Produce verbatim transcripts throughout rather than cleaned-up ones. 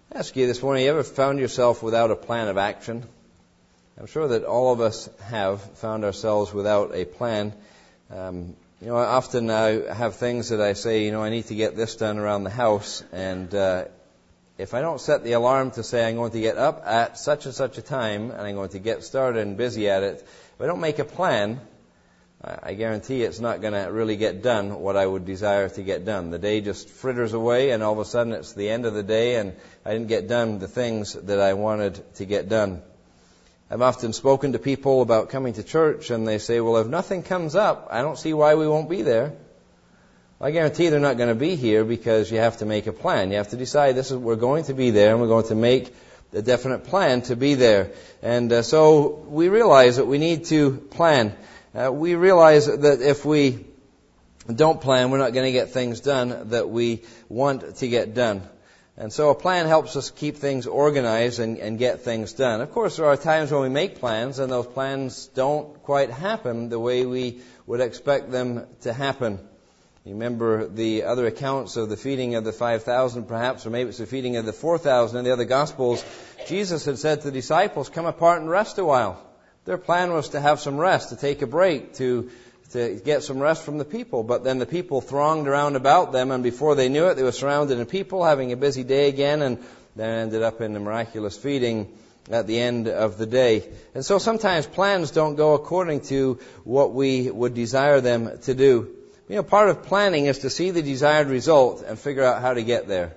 I ask you this morning, you ever found yourself without a plan of action? I'm sure that all of us have found ourselves without a plan. Um, you know, I often uh, have things that I say, you know, I need to get this done around the house, and uh, if I don't set the alarm to say I'm going to get up at such and such a time, and I'm going to get started and busy at it, if I don't make a plan, I guarantee it's not going to really get done what I would desire to get done. The day just fritters away, and all of a sudden it's the end of the day, and I didn't get done the things that I wanted to get done. I've often spoken to people about coming to church, and they say, well, if nothing comes up, I don't see why we won't be there. I guarantee they're not going to be here because you have to make a plan. You have to decide this is we're going to be there, and we're going to make a definite plan to be there. And uh, so we realize that we need to plan. Uh, we realize that if we don't plan, we're not going to get things done that we want to get done. And so a plan helps us keep things organized and, and get things done. Of course, there are times when we make plans and those plans don't quite happen the way we would expect them to happen. You remember the other accounts of the feeding of the five thousand perhaps, or maybe it's the feeding of the four thousand in the other Gospels. Jesus had said to the disciples, come apart and rest a while. Their plan was to have some rest, to take a break, to to get some rest from the people. But then the people thronged around about them, and before they knew it, they were surrounded in people, having a busy day again, and then ended up in the miraculous feeding at the end of the day. And so sometimes plans don't go according to what we would desire them to do. You know, part of planning is to see the desired result and figure out how to get there.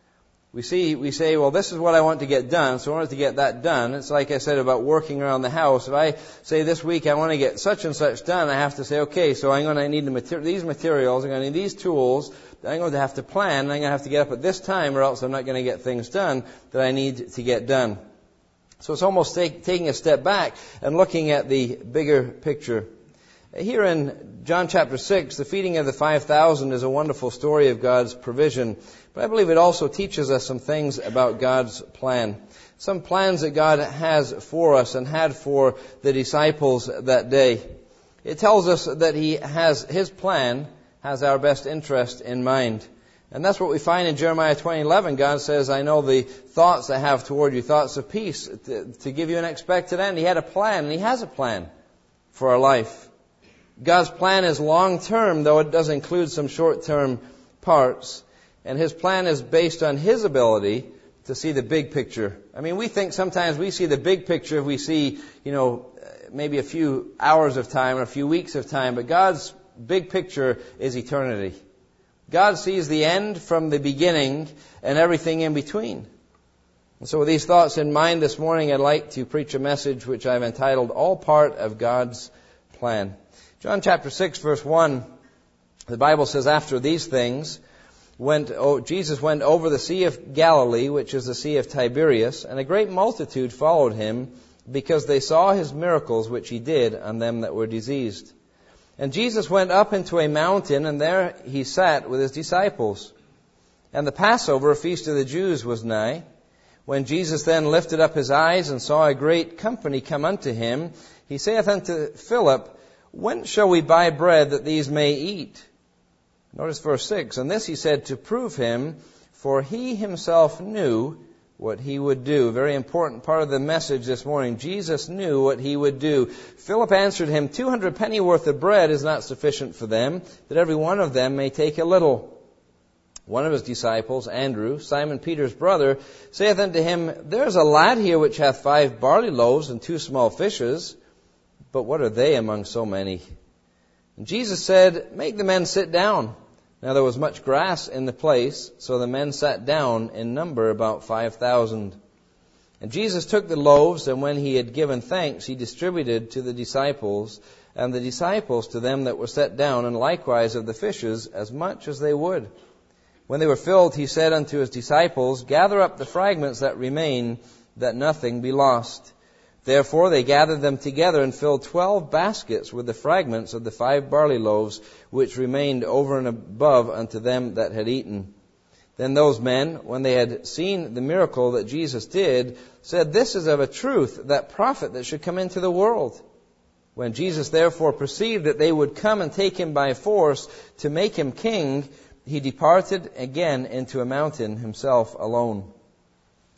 We see, we say, well, this is what I want to get done, so in order to get that done, it's like I said about working around the house. If I say this week I want to get such and such done, I have to say, okay, so I'm going to need the mater- these materials, I'm going to need these tools, I'm going to have to plan, and I'm going to have to get up at this time, or else I'm not going to get things done that I need to get done. So it's almost take, taking a step back and looking at the bigger picture. Here in John chapter six, the feeding of the five thousand is a wonderful story of God's provision. But I believe it also teaches us some things about God's plan. Some plans that God has for us and had for the disciples that day. It tells us that He has, His plan has our best interest in mind. And that's what we find in Jeremiah twenty eleven. God says, I know the thoughts I have toward you, thoughts of peace, to, to give you an expected end. He had a plan, and He has a plan for our life. God's plan is long-term, though it does include some short-term parts. And His plan is based on His ability to see the big picture. I mean, we think sometimes we see the big picture if we see, you know, maybe a few hours of time or a few weeks of time. But God's big picture is eternity. God sees the end from the beginning and everything in between. And so with these thoughts in mind this morning, I'd like to preach a message which I've entitled, All Part of God's Plan. John chapter six, verse one, the Bible says, after these things, went, oh, Jesus went over the Sea of Galilee, which is the Sea of Tiberias, and a great multitude followed Him, because they saw His miracles which He did on them that were diseased. And Jesus went up into a mountain, and there He sat with His disciples. And the Passover, a feast of the Jews, was nigh. When Jesus then lifted up His eyes and saw a great company come unto Him, He saith unto Philip, when shall we buy bread that these may eat? Notice verse six. And this He said to prove Him, for He Himself knew what He would do. Very important part of the message this morning. Jesus knew what He would do. Philip answered Him, two hundred penny worth of bread is not sufficient for them, that every one of them may take a little. One of His disciples, Andrew, Simon Peter's brother, saith unto Him, there is a lad here which hath five barley loaves and two small fishes. But what are they among so many? And Jesus said, make the men sit down. Now there was much grass in the place, so the men sat down in number about five thousand. And Jesus took the loaves, and when He had given thanks, He distributed to the disciples, and the disciples to them that were set down, and likewise of the fishes, as much as they would. When they were filled, He said unto His disciples, gather up the fragments that remain, that nothing be lost. Therefore they gathered them together and filled twelve baskets with the fragments of the five barley loaves, which remained over and above unto them that had eaten. Then those men, when they had seen the miracle that Jesus did, said, this is of a truth that prophet that should come into the world. When Jesus therefore perceived that they would come and take Him by force to make Him king, He departed again into a mountain Himself alone.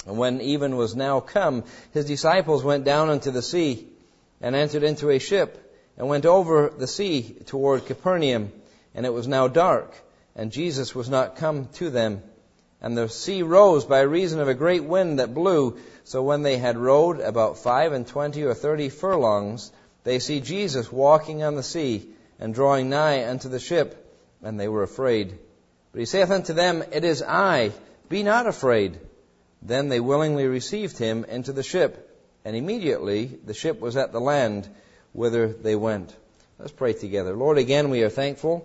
And when even was now come, his disciples went down into the sea, and entered into a ship, and went over the sea toward Capernaum. And it was now dark, and Jesus was not come to them. And the sea rose by reason of a great wind that blew. So when they had rowed about five and twenty or thirty furlongs, they see Jesus walking on the sea, and drawing nigh unto the ship, and they were afraid. But he saith unto them, It is I, be not afraid. Then they willingly received him into the ship, and immediately the ship was at the land, whither they went. Let's pray together. Lord, again we are thankful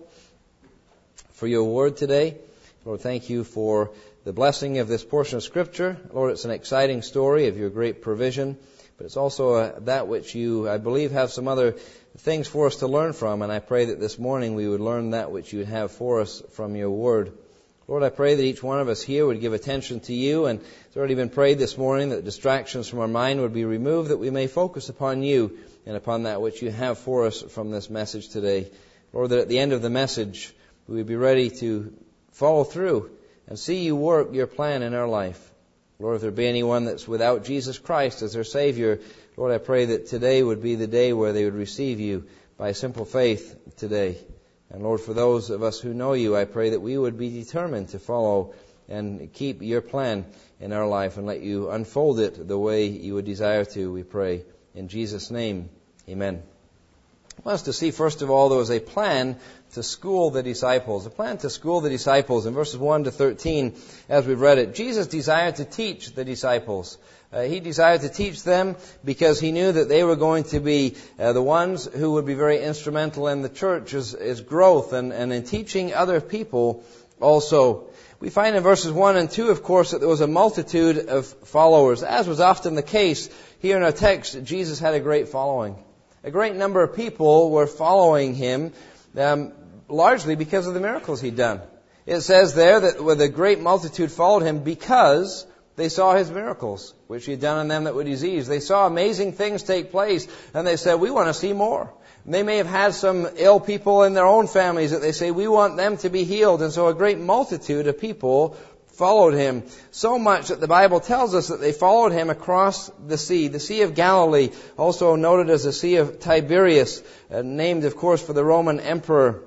for your word today. Lord, thank you for the blessing of this portion of Scripture. Lord, it's an exciting story of your great provision, but it's also uh, that which you, I believe, have some other things for us to learn from, and I pray that this morning we would learn that which you would have for us from your word. Lord, I pray that each one of us here would give attention to you, and it's already been prayed this morning that distractions from our mind would be removed, that we may focus upon you and upon that which you have for us from this message today. Lord, that at the end of the message we would be ready to follow through and see you work your plan in our life. Lord, if there be anyone that's without Jesus Christ as their Savior, Lord, I pray that today would be the day where they would receive you by simple faith today. And Lord, for those of us who know you, I pray that we would be determined to follow and keep your plan in our life and let you unfold it the way you would desire to, we pray. In Jesus' name, amen. I want us to see, first of all, there was a plan to school the disciples. A plan to school the disciples. In verses one to thirteen, as we've read it, Jesus desired to teach the disciples. Uh, he desired to teach them because he knew that they were going to be uh, the ones who would be very instrumental in the church's its growth and, and in teaching other people also. We find in verses one and two, of course, that there was a multitude of followers. As was often the case here in our text, Jesus had a great following. A great number of people were following him, um, largely because of the miracles he'd done. It says there that with a great multitude followed him because they saw his miracles, which he had done on them that were diseased. They saw amazing things take place, and they said, we want to see more. And they may have had some ill people in their own families that they say, we want them to be healed. And so a great multitude of people followed him. So much that the Bible tells us that they followed him across the sea, the Sea of Galilee, also noted as the Sea of Tiberias, uh, named, of course, for the Roman emperor.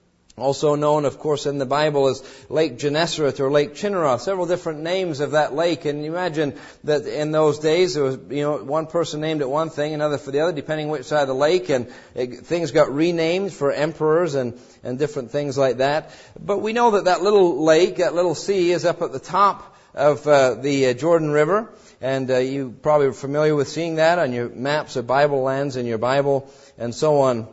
Also known, of course, in the Bible as Lake Gennesaret or Lake Chinneroth, several different names of that lake. And you imagine that in those days there was, you know, one person named it one thing, another for the other, depending which side of the lake. And it, things got renamed for emperors and, and different things like that. But we know that that little lake, that little sea, is up at the top of uh, the uh, Jordan River. And uh, you probably are familiar with seeing that on your maps of Bible lands in your Bible and so on.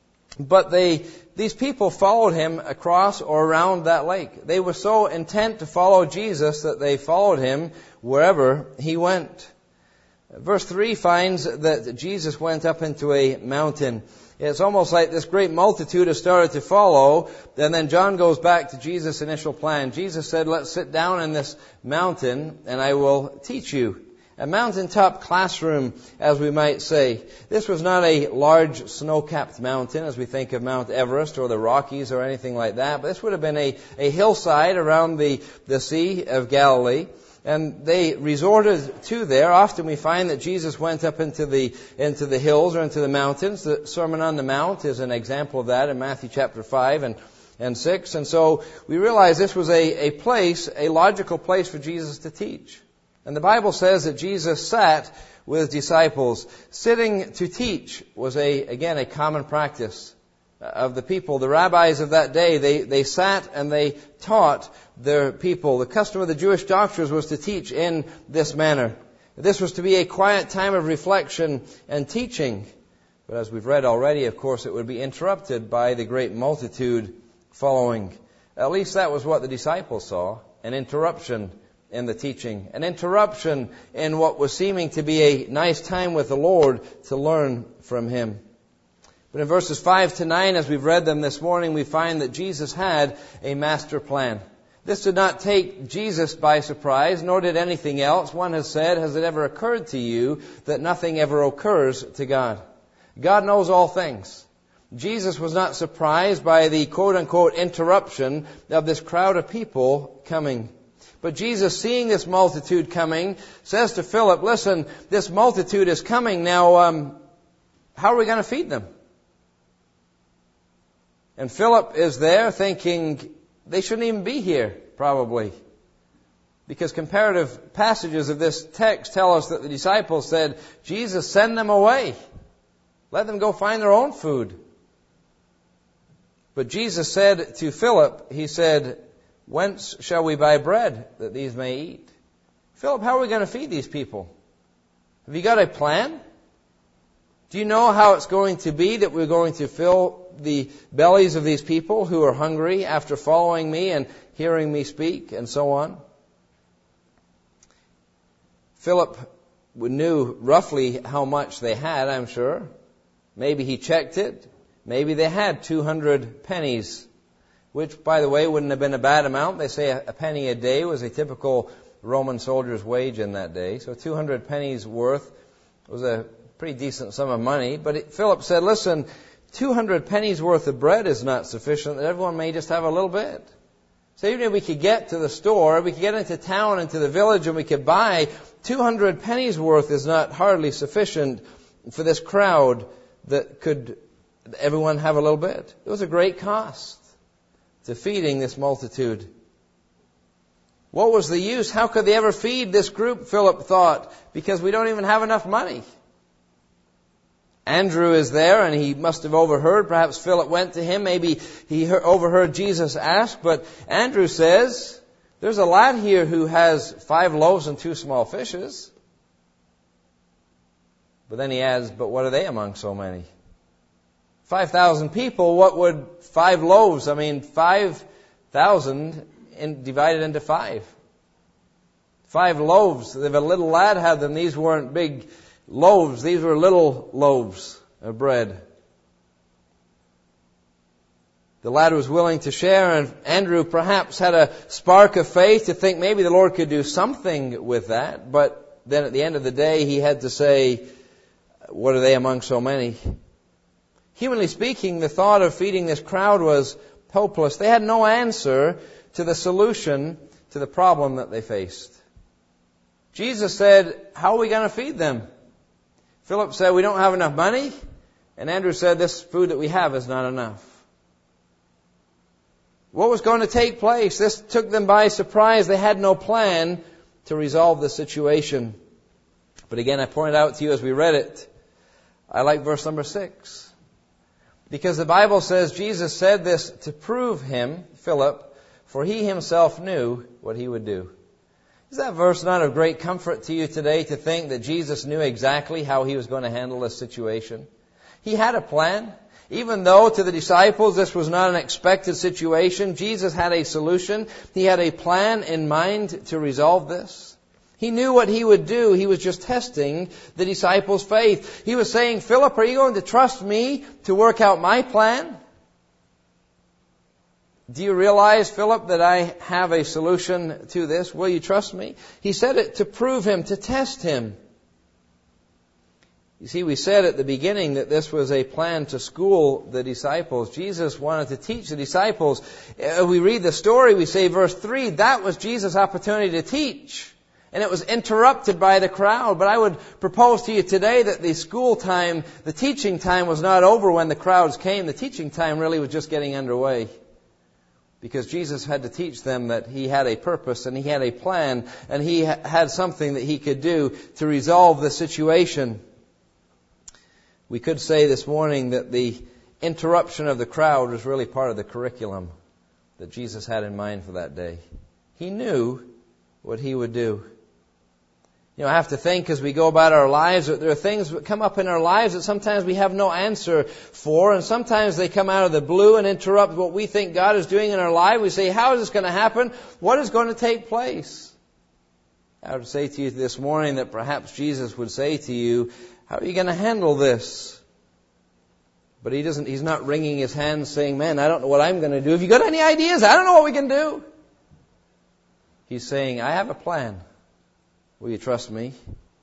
But they, these people followed him across or around that lake. They were so intent to follow Jesus that they followed him wherever he went. Verse three finds that Jesus went up into a mountain. It's almost like this great multitude has started to follow, and then John goes back to Jesus' initial plan. Jesus said, let's sit down in this mountain and I will teach you. A mountaintop classroom, as we might say. This was not a large snow-capped mountain, as we think of Mount Everest or the Rockies or anything like that. But this would have been a, a hillside around the, the Sea of Galilee. And they resorted to there. Often we find that Jesus went up into the, into the hills or into the mountains. The Sermon on the Mount is an example of that in Matthew chapter five and, and six. And so we realize this was a, a place, a logical place for Jesus to teach. And the Bible says that Jesus sat with his disciples. Sitting to teach was, a again, a common practice of the people. The rabbis of that day, they, they sat and they taught their people. The custom of the Jewish doctors was to teach in this manner. This was to be a quiet time of reflection and teaching. But as we've read already, of course, it would be interrupted by the great multitude following. At least that was what the disciples saw, an interruption in the teaching, an interruption in what was seeming to be a nice time with the Lord to learn from him. But in verses five to nine, as we've read them this morning, we find that Jesus had a master plan. This did not take Jesus by surprise, nor did anything else. One has said, has it ever occurred to you that nothing ever occurs to God? God knows all things. Jesus was not surprised by the quote-unquote interruption of this crowd of people coming. But Jesus, seeing this multitude coming, says to Philip, listen, this multitude is coming. Now, um, how are we going to feed them? And Philip is there thinking they shouldn't even be here, probably. Because comparative passages of this text tell us that the disciples said, Jesus, send them away. Let them go find their own food. But Jesus said to Philip, He said, whence shall we buy bread that these may eat? Philip, how are we going to feed these people? Have you got a plan? Do you know how it's going to be that we're going to fill the bellies of these people who are hungry after following me and hearing me speak and so on? Philip knew roughly how much they had, I'm sure. Maybe he checked it. Maybe they had two hundred pennies, which, by the way, wouldn't have been a bad amount. They say a penny a day was a typical Roman soldier's wage in that day. So two hundred pennies worth was a pretty decent sum of money. But it, Philip said, listen, two hundred pennies worth of bread is not sufficient, that everyone may just have a little bit. So even if we could get to the store, we could get into town, into the village, and we could buy two hundred pennies worth is not hardly sufficient for this crowd that could everyone have a little bit. It was a great cost to feeding this multitude. What was the use? How could they ever feed this group, Philip thought, because we don't even have enough money. Andrew is there, and he must have overheard. Perhaps Philip went to him. Maybe he overheard Jesus ask. But Andrew says, there's a lad here who has five loaves and two small fishes. But then he adds, but what are they among so many? Five thousand people, what would five loaves? I mean, five thousand in, divided into five. Five loaves. If a little lad had them, these weren't big loaves. These were little loaves of bread. The lad was willing to share, and Andrew perhaps had a spark of faith to think maybe the Lord could do something with that. But then at the end of the day, he had to say, what are they among so many? Humanly speaking, the thought of feeding this crowd was hopeless. They had no answer to the solution to the problem that they faced. Jesus said, how are we going to feed them? Philip said, we don't have enough money. And Andrew said, this food that we have is not enough. What was going to take place? This took them by surprise. They had no plan to resolve the situation. But again, I pointed out to you as we read it, I like verse number six. Because the Bible says Jesus said this to prove him, Philip, for he himself knew what he would do. Is that verse not of great comfort to you today, to think that Jesus knew exactly how he was going to handle this situation? He had a plan. Even though to the disciples this was not an expected situation, Jesus had a solution. He had a plan in mind to resolve this. He knew what he would do. He was just testing the disciples' faith. He was saying, Philip, are you going to trust me to work out my plan? Do you realize, Philip, that I have a solution to this? Will you trust me? He said it to prove him, to test him. You see, we said at the beginning that this was a plan to school the disciples. Jesus wanted to teach the disciples. We read the story, we say verse three, that was Jesus' opportunity to teach. And it was interrupted by the crowd. But I would propose to you today that the school time, the teaching time was not over when the crowds came. The teaching time really was just getting underway. Because Jesus had to teach them that he had a purpose and he had a plan and he had something that he could do to resolve the situation. We could say this morning that the interruption of the crowd was really part of the curriculum that Jesus had in mind for that day. He knew what he would do. You know, I have to think as we go about our lives that there are things that come up in our lives that sometimes we have no answer for, and sometimes they come out of the blue and interrupt what we think God is doing in our life. We say, how is this going to happen? What is going to take place? I would say to you this morning that perhaps Jesus would say to you, how are you going to handle this? But he doesn't, he's not wringing his hands saying, man, I don't know what I'm going to do. Have you got any ideas? I don't know what we can do. He's saying, I have a plan. Will you trust me?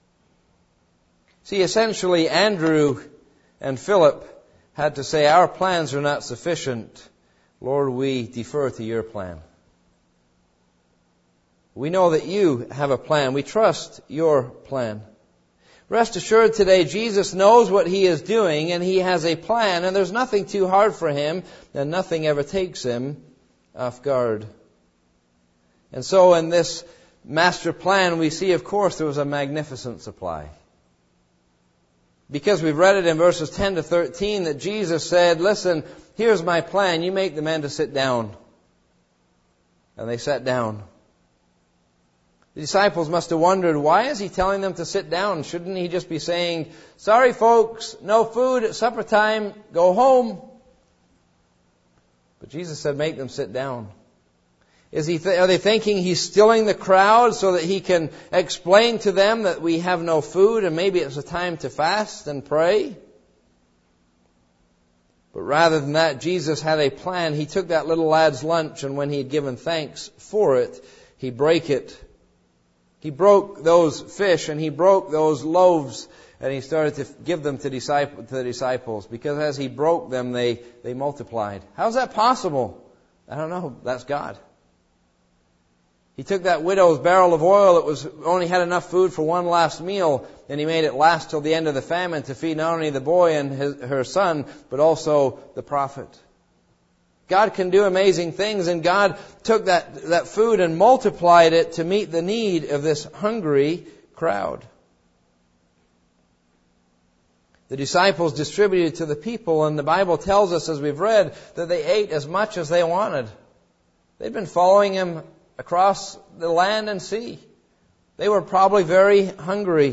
See, essentially, Andrew and Philip had to say, our plans are not sufficient. Lord, we defer to your plan. We know that you have a plan. We trust your plan. Rest assured today, Jesus knows what He is doing, and He has a plan, and there's nothing too hard for Him, and nothing ever takes Him off guard. And so in this master plan, we see, of course, there was a magnificent supply. Because we've read it in verses ten to thirteen that Jesus said, listen, here's my plan. You make the men to sit down. And they sat down. The disciples must have wondered, why is He telling them to sit down? Shouldn't He just be saying, sorry folks, no food at supper time, go home? But Jesus said, make them sit down. Is he th- are they thinking He's stilling the crowd so that He can explain to them that we have no food and maybe it's a time to fast and pray? But rather than that, Jesus had a plan. He took that little lad's lunch, and when He had given thanks for it, He broke it. He broke those fish and He broke those loaves, and He started to give them to, disciple, to the disciples. Because as He broke them, they, they multiplied. How's that possible? I don't know. That's God. He took that widow's barrel of oil that was only had enough food for one last meal, and He made it last till the end of the famine to feed not only the boy and his, her son, but also the prophet. God can do amazing things, and God took that, that food and multiplied it to meet the need of this hungry crowd. The disciples distributed to the people, and the Bible tells us, as we've read, that they ate as much as they wanted. They'd been following Him across the land and sea. They were probably very hungry.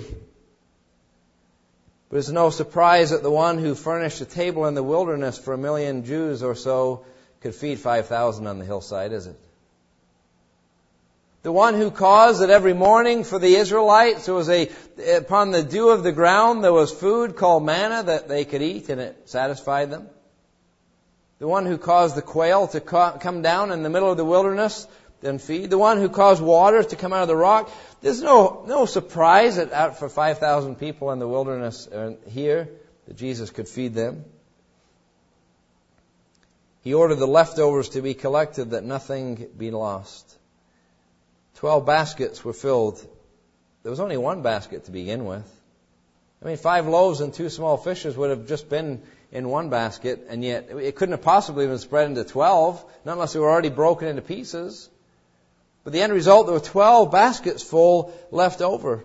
But it's no surprise that the one who furnished a table in the wilderness for a million Jews or so could feed five thousand on the hillside, is it? The one who caused that every morning for the Israelites there was a, upon the dew of the ground, there was food called manna that they could eat, and it satisfied them. The one who caused the quail to come down in the middle of the wilderness and feed. The one who caused water to come out of the rock. There's no no surprise that out for five thousand people in the wilderness here that Jesus could feed them. He ordered the leftovers to be collected that nothing be lost. Twelve baskets were filled. There was only one basket to begin with. I mean, five loaves and two small fishes would have just been in one basket, and yet it couldn't have possibly been spread into twelve, not unless they were already broken into pieces. But the end result, there were twelve baskets full left over.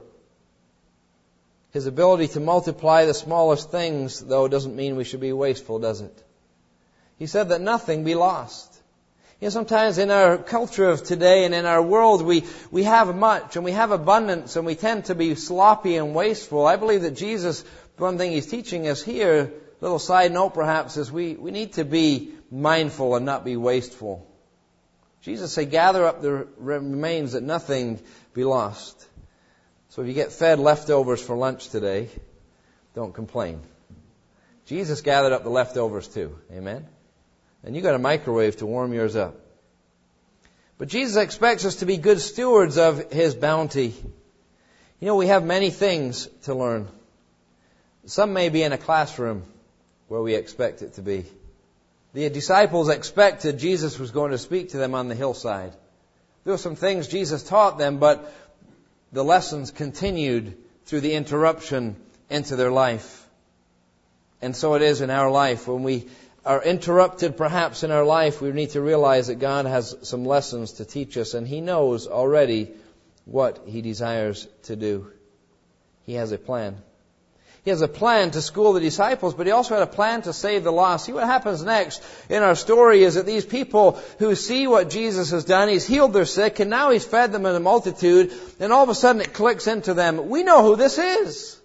His ability to multiply the smallest things, though, doesn't mean we should be wasteful, does it? He said that nothing be lost. You know, sometimes in our culture of today and in our world, we, we have much and we have abundance and we tend to be sloppy and wasteful. I believe that Jesus, one thing He's teaching us here, little side note perhaps, is we, we need to be mindful and not be wasteful. Jesus said, gather up the remains that nothing be lost. So if you get fed leftovers for lunch today, don't complain. Jesus gathered up the leftovers too. Amen? And you got a microwave to warm yours up. But Jesus expects us to be good stewards of His bounty. You know, we have many things to learn. Some may be in a classroom where we expect it to be. The disciples expected Jesus was going to speak to them on the hillside. There were some things Jesus taught them, but the lessons continued through the interruption into their life. And so it is in our life. When we are interrupted perhaps in our life, we need to realize that God has some lessons to teach us, and He knows already what He desires to do. He has a plan. He has a plan to school the disciples, but He also had a plan to save the lost. See what happens next in our story is that these people who see what Jesus has done, He's healed their sick, and now He's fed them in a multitude, and all of a sudden it clicks into them. We know who this is.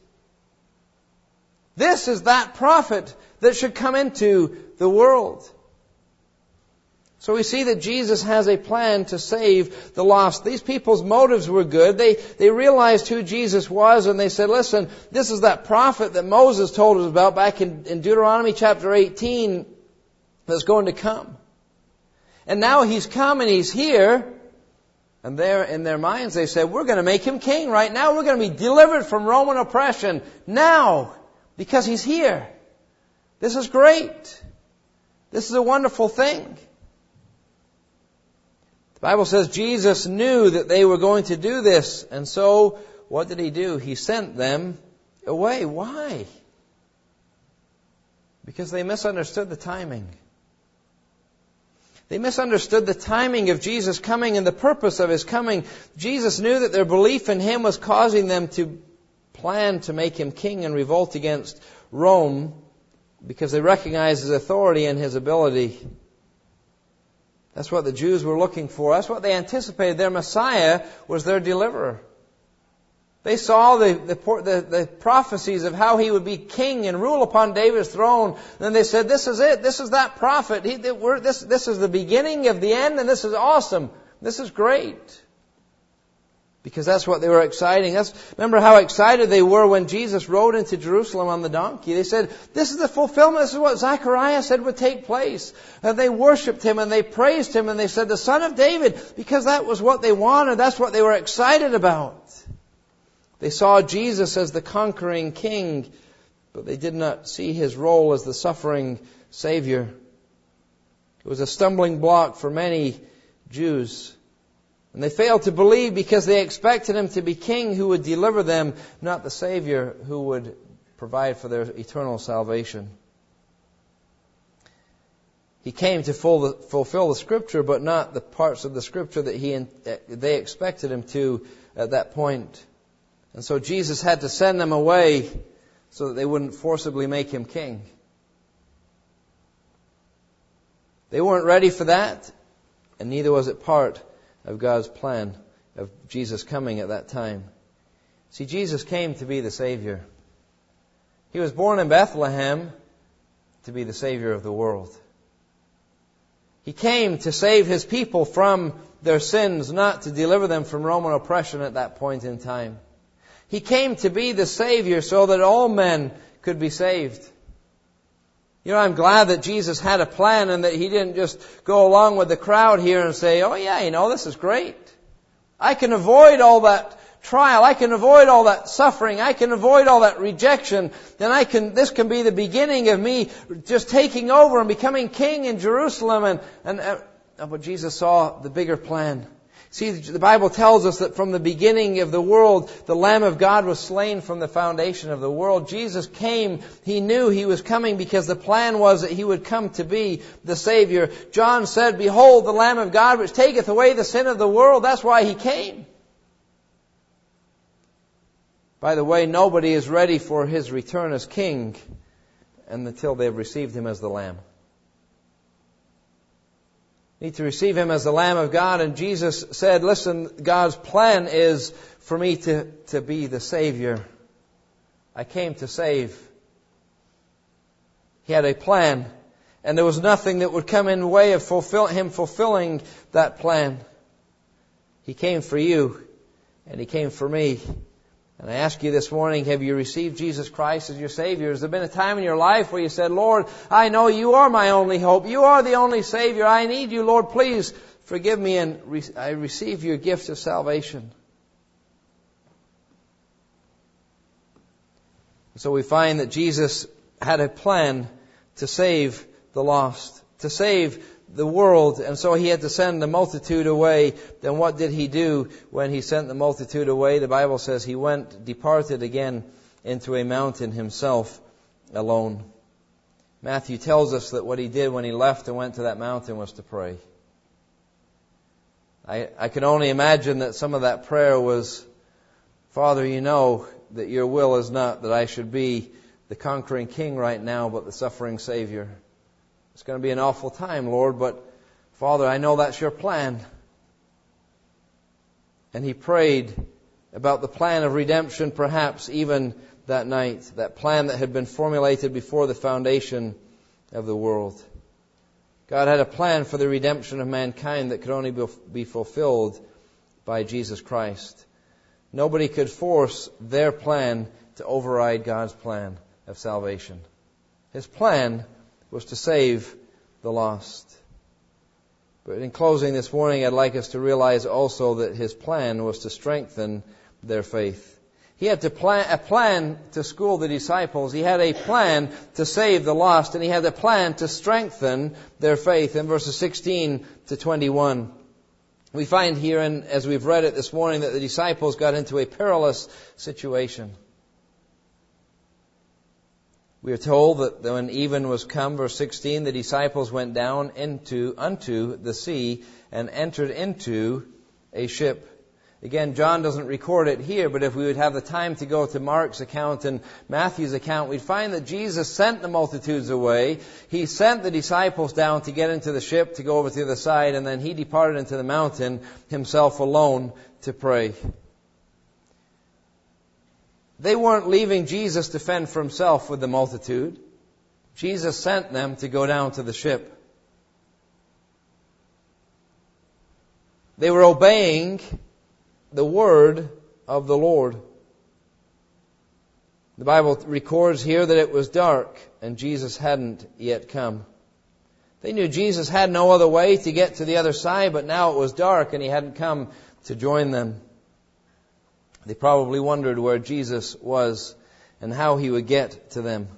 This is that prophet that should come into the world. So we see that Jesus has a plan to save the lost. These people's motives were good. They, they realized who Jesus was, and they said, listen, this is that prophet that Moses told us about back in, in Deuteronomy chapter eighteen that's going to come. And now He's come and He's here. And there in their minds they said, we're going to make Him king right now. We're going to be delivered from Roman oppression now because He's here. This is great. This is a wonderful thing. The Bible says Jesus knew that they were going to do this. And so, what did He do? He sent them away. Why? Because they misunderstood the timing. They misunderstood the timing of Jesus coming and the purpose of His coming. Jesus knew that their belief in Him was causing them to plan to make Him king and revolt against Rome because they recognized His authority and His ability. That's what the Jews were looking for. That's what they anticipated. Their Messiah was their deliverer. They saw the, the, the, the prophecies of how He would be king and rule upon David's throne. Then they said, this is it. This is that prophet. He, we're, this, this is the beginning of the end, and this is awesome. This is great. Because that's what they were exciting. That's, remember how excited they were when Jesus rode into Jerusalem on the donkey. They said, this is the fulfillment. This is what Zechariah said would take place. And they worshipped Him and they praised Him and they said, the Son of David, because that was what they wanted. That's what they were excited about. They saw Jesus as the conquering king, but they did not see His role as the suffering Savior. It was a stumbling block for many Jews. And they failed to believe because they expected Him to be king who would deliver them, not the Savior who would provide for their eternal salvation. He came to fulfill the Scripture, but not the parts of the Scripture that he they expected Him to at that point. And so Jesus had to send them away so that they wouldn't forcibly make Him king. They weren't ready for that, and neither was it part of God's plan of Jesus coming at that time. See, Jesus came to be the Savior. He was born in Bethlehem to be the Savior of the world. He came to save His people from their sins, not to deliver them from Roman oppression at that point in time. He came to be the Savior so that all men could be saved. You know, I'm glad that Jesus had a plan and that He didn't just go along with the crowd here and say, oh yeah, you know, this is great. I can avoid all that trial. I can avoid all that suffering. I can avoid all that rejection. Then I can, this can be the beginning of me just taking over and becoming king in Jerusalem. And, and, uh, but Jesus saw the bigger plan. See, the Bible tells us that from the beginning of the world, the Lamb of God was slain from the foundation of the world. Jesus came. He knew He was coming because the plan was that He would come to be the Savior. John said, behold, the Lamb of God which taketh away the sin of the world. That's why He came. By the way, nobody is ready for His return as King until they've received Him as the Lamb. Need to receive Him as the Lamb of God. And Jesus said, listen, God's plan is for me to, to be the Savior. I came to save. He had a plan. And there was nothing that would come in the way of fulfill, Him fulfilling that plan. He came for you. And He came for me. And I ask you this morning, have you received Jesus Christ as your Savior? Has there been a time in your life where you said, Lord, I know You are my only hope. You are the only Savior. I need You. Lord, please forgive me and re- I receive Your gift of salvation. So we find that Jesus had a plan to save the lost, to save the world, and so He had to send the multitude away. Then what did He do when He sent the multitude away? The Bible says He went, departed again into a mountain Himself alone. Matthew tells us that what He did when He left and went to that mountain was to pray. I, I can only imagine that some of that prayer was, Father, You know that Your will is not that I should be the conquering king right now, but the suffering Savior. It's going to be an awful time, Lord, but Father, I know that's Your plan. And He prayed about the plan of redemption, perhaps even that night, that plan that had been formulated before the foundation of the world. God had a plan for the redemption of mankind that could only be fulfilled by Jesus Christ. Nobody could force their plan to override God's plan of salvation. His plan was to save the lost. But in closing this morning, I'd like us to realize also that His plan was to strengthen their faith. He had to plan, a plan to school the disciples. He had a plan to save the lost, and He had a plan to strengthen their faith. In verses sixteen to twenty-one, We find here, and as we've read it this morning, that the disciples got into a perilous situation. We are told that when even was come, verse sixteen, the disciples went down into unto the sea and entered into a ship. Again, John doesn't record it here, but if we would have the time to go to Mark's account and Matthew's account, we'd find that Jesus sent the multitudes away. He sent the disciples down to get into the ship, to go over to the other side, and then He departed into the mountain himself alone to pray. They weren't leaving Jesus to fend for Himself with the multitude. Jesus sent them to go down to the ship. They were obeying the word of the Lord. The Bible records here that it was dark and Jesus hadn't yet come. They knew Jesus had no other way to get to the other side, but now it was dark and He hadn't come to join them. They probably wondered where Jesus was and how He would get to them.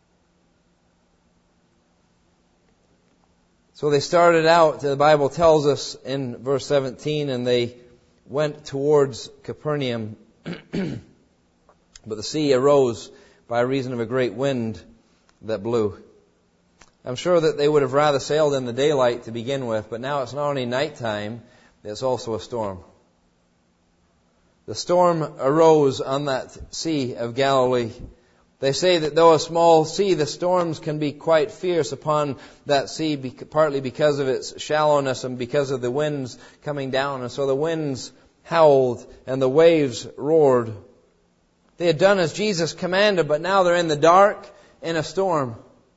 So they started out, the Bible tells us in verse seventeen, and they went towards Capernaum. But the sea arose by reason of a great wind that blew. I'm sure that they would have rather sailed in the daylight to begin with, but now it's not only nighttime, it's also a storm. The storm arose on that Sea of Galilee. They say that though a small sea, the storms can be quite fierce upon that sea, partly because of its shallowness and because of the winds coming down. And so the winds howled and the waves roared. They had done as Jesus commanded, but now they're in the dark in a storm.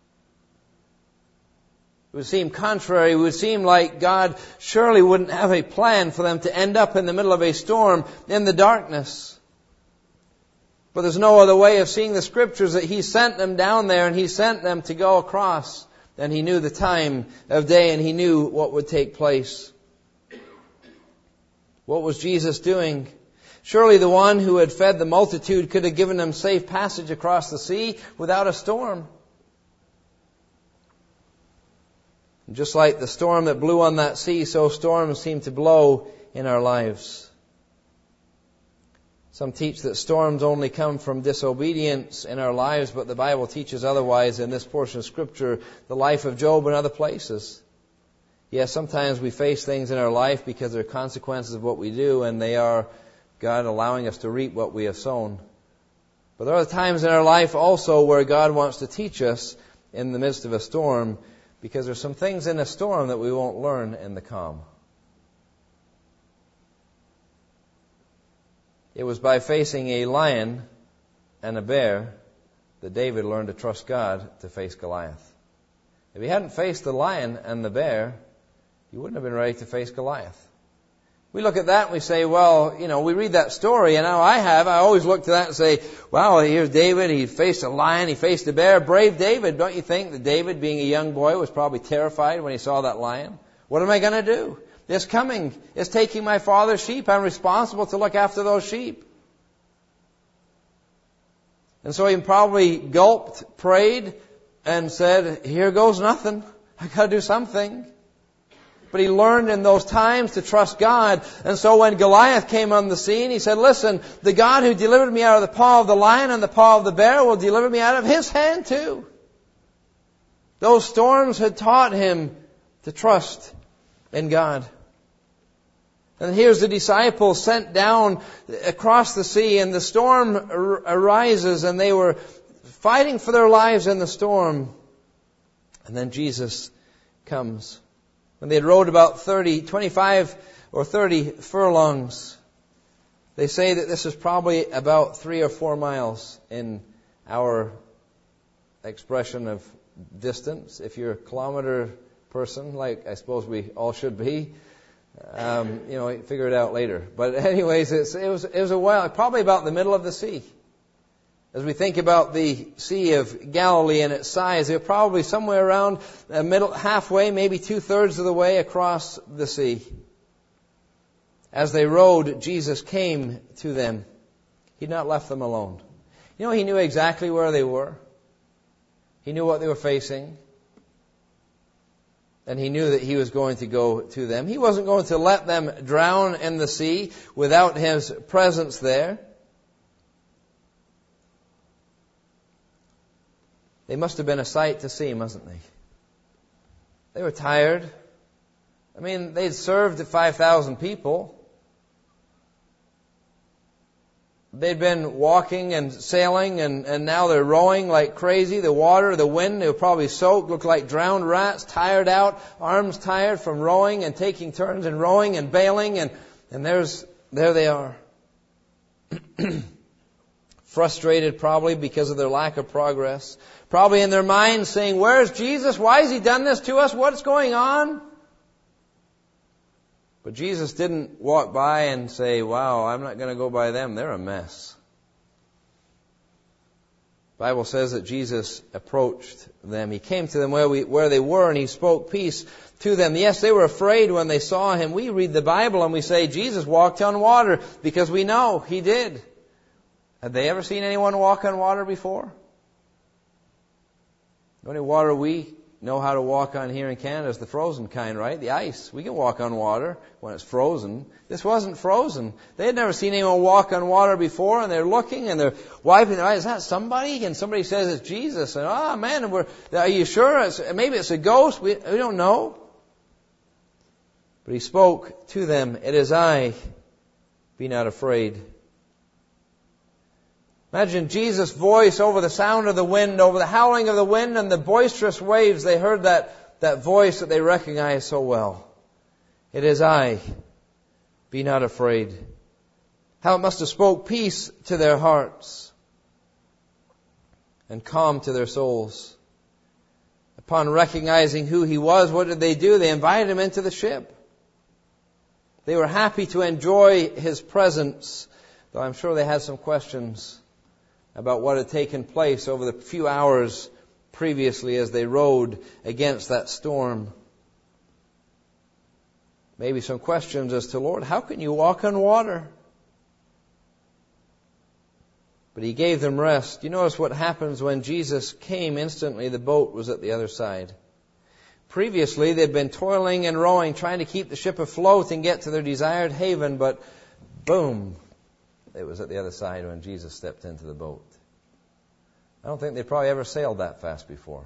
It would seem contrary. It would seem like God surely wouldn't have a plan for them to end up in the middle of a storm in the darkness. But there's no other way of seeing the Scriptures that He sent them down there and He sent them to go across. And He knew the time of day and He knew what would take place. What was Jesus doing? Surely the one who had fed the multitude could have given them safe passage across the sea without a storm. And just like the storm that blew on that sea, so storms seem to blow in our lives. Some teach that storms only come from disobedience in our lives, but the Bible teaches otherwise in this portion of Scripture, the life of Job and other places. Yes, sometimes we face things in our life because they're consequences of what we do, and they are God allowing us to reap what we have sown. But there are times in our life also where God wants to teach us in the midst of a storm, because there's some things in a storm that we won't learn in the calm. It was by facing a lion and a bear that David learned to trust God to face Goliath. If he hadn't faced the lion and the bear, he wouldn't have been ready to face Goliath. We look at that and we say, well, you know, we read that story, and now I have, I always look to that and say, wow, here's David, he faced a lion, he faced a bear, brave David. Don't you think that David, being a young boy, was probably terrified when he saw that lion? What am I going to do? It's coming. It's taking my father's sheep. I'm responsible to look after those sheep. And so he probably gulped, prayed, and said, here goes nothing. I've got to do something. But he learned in those times to trust God. And so when Goliath came on the scene, he said, listen, the God who delivered me out of the paw of the lion and the paw of the bear will deliver me out of His hand too. Those storms had taught him to trust in God. And here's the disciples sent down across the sea, and the storm ar- arises, and they were fighting for their lives in the storm. And then Jesus comes. When they had rowed about thirty, twenty-five or thirty furlongs, they say that this is probably about three or four miles in our expression of distance. If you're a kilometer person, like I suppose we all should be, um, you know, figure it out later. But anyways, it's, it was it was a while, probably about the middle of the sea. As we think about the Sea of Galilee and its size, they're probably somewhere around the middle, halfway, maybe two-thirds of the way across the sea. As they rowed, Jesus came to them. He'd not left them alone. You know, He knew exactly where they were. He knew what they were facing. And he knew that he was going to go to them. He wasn't going to let them drown in the sea without his presence there. They must have been a sight to see, mustn't they? They were tired. I mean, they'd served five thousand people. They'd been walking and sailing, and, and now they're rowing like crazy. The water, the wind, they were probably soaked, looked like drowned rats, tired out, arms tired from rowing and taking turns and rowing and bailing, and, and there's there they are. Frustrated probably because of their lack of progress. Probably in their minds saying, where's Jesus? Why has He done this to us? What's going on? But Jesus didn't walk by and say, wow, I'm not going to go by them. They're a mess. The Bible says that Jesus approached them. He came to them where, we, where they were, and He spoke peace to them. Yes, they were afraid when they saw Him. We read the Bible and we say, Jesus walked on water, because we know He did. Had they ever seen anyone walk on water before? The only water we know how to walk on here in Canada is the frozen kind, right? The ice. We can walk on water when it's frozen. This wasn't frozen. They had never seen anyone walk on water before, and they're looking and they're wiping their eyes. Is that somebody? And somebody says it's Jesus. And oh man, and we're, are you sure? It's, maybe it's a ghost. We, we don't know. But He spoke to them. It is I. Be not afraid. Imagine Jesus' voice over the sound of the wind, over the howling of the wind and the boisterous waves. They heard that, that voice that they recognized so well. It is I. Be not afraid. How it must have spoke peace to their hearts and calm to their souls. Upon recognizing who He was, what did they do? They invited Him into the ship. They were happy to enjoy His presence, though I'm sure they had some questions about what had taken place over the few hours previously as they rowed against that storm. Maybe some questions as to, Lord, how can you walk on water? But He gave them rest. You notice what happens when Jesus came instantly, the boat was at the other side. Previously, they'd been toiling and rowing, trying to keep the ship afloat and get to their desired haven, but boom, it was at the other side when Jesus stepped into the boat. I don't think they probably ever sailed that fast before.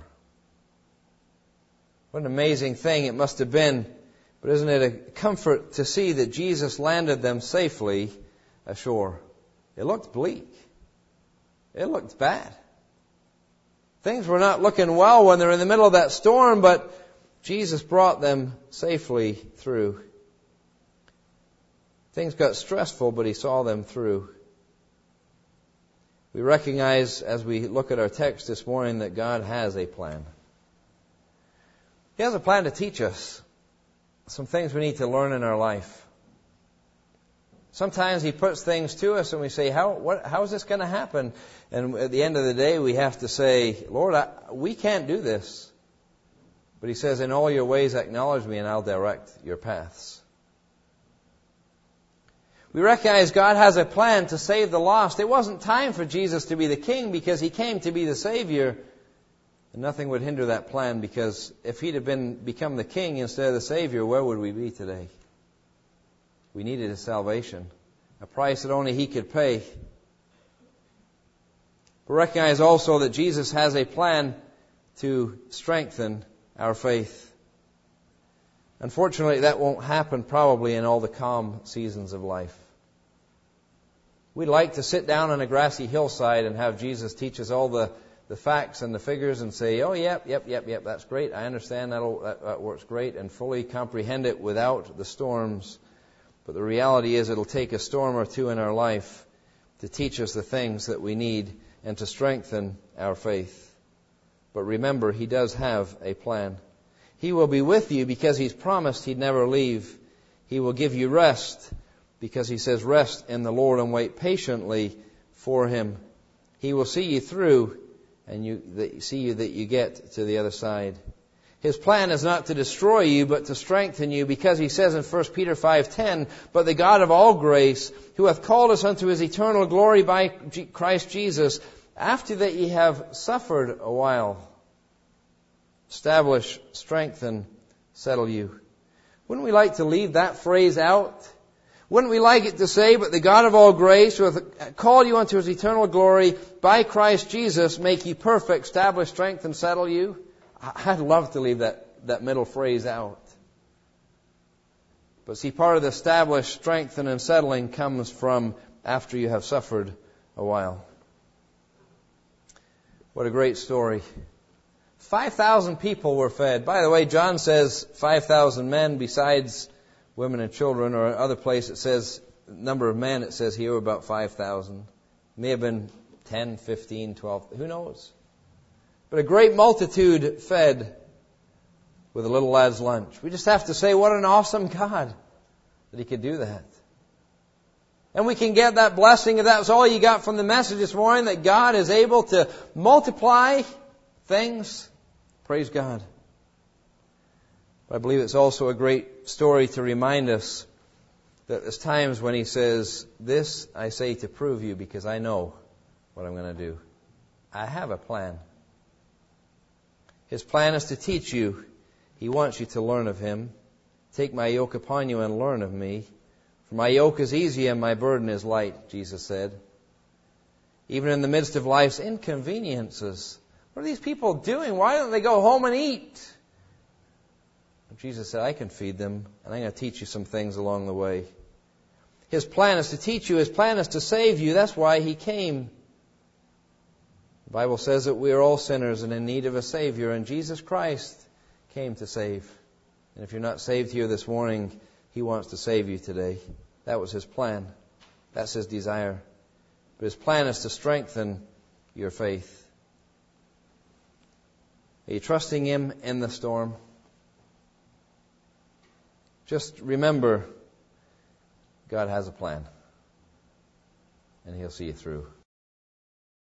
What an amazing thing it must have been. But isn't it a comfort to see that Jesus landed them safely ashore? It looked bleak. It looked bad. Things were not looking well when they're in the middle of that storm, but Jesus brought them safely through. Things got stressful, but He saw them through. We recognize as we look at our text this morning that God has a plan. He has a plan to teach us some things we need to learn in our life. Sometimes He puts things to us and we say, how, what, how is this going to happen? And at the end of the day, we have to say, Lord, I, we can't do this. But He says, in all your ways acknowledge me and I'll direct your paths. We recognize God has a plan to save the lost. It wasn't time for Jesus to be the king because He came to be the Savior. And nothing would hinder that plan, because if He'd have been become the king instead of the Savior, where would we be today? We needed His salvation, a price that only He could pay. But recognize also that Jesus has a plan to strengthen our faith. Unfortunately, that won't happen probably in all the calm seasons of life. We'd like to sit down on a grassy hillside and have Jesus teach us all the, the facts and the figures and say, oh, yep, yep, yep, yep, that's great. I understand that'll, that, that works great, and fully comprehend it without the storms. But the reality is it'll take a storm or two in our life to teach us the things that we need and to strengthen our faith. But remember, He does have a plan. He will be with you because He's promised He'd never leave. He will give you rest because He says, rest in the Lord and wait patiently for Him. He will see you through and you see you that you get to the other side. His plan is not to destroy you, but to strengthen you, because He says in First Peter five ten, but the God of all grace, who hath called us unto His eternal glory by Christ Jesus, after that ye have suffered a while, establish, strengthen, settle you. Wouldn't we like to leave that phrase out? Wouldn't we like it to say, but the God of all grace, who hath called you unto his eternal glory by Christ Jesus, make you perfect, establish, strength, and settle you? I'd love to leave that, that middle phrase out. But see, part of the establish, strengthen, and settling comes from after you have suffered a while. What a great story. five thousand people were fed. By the way, John says five thousand men besides women and children, or other place it says, number of men it says here were about five thousand. May have been ten, fifteen, twelve, who knows? But a great multitude fed with a little lad's lunch. We just have to say, what an awesome God that He could do that. And we can get that blessing, if that's all you got from the message this morning, that God is able to multiply things. Praise God. But I believe it's also a great story to remind us that there's times when He says, this I say to prove you because I know what I'm going to do. I have a plan. His plan is to teach you. He wants you to learn of Him. Take my yoke upon you and learn of me. For my yoke is easy and my burden is light, Jesus said. Even in the midst of life's inconveniences. What are these people doing? Why don't they go home and eat? Jesus said, I can feed them, and I'm going to teach you some things along the way. His plan is to teach you. His plan is to save you. That's why He came. The Bible says that we are all sinners and in need of a Savior, and Jesus Christ came to save. And if you're not saved here this morning, He wants to save you today. That was His plan. That's His desire. But His plan is to strengthen your faith. Are you trusting Him in the storm? Just remember, God has a plan. And He'll see you through.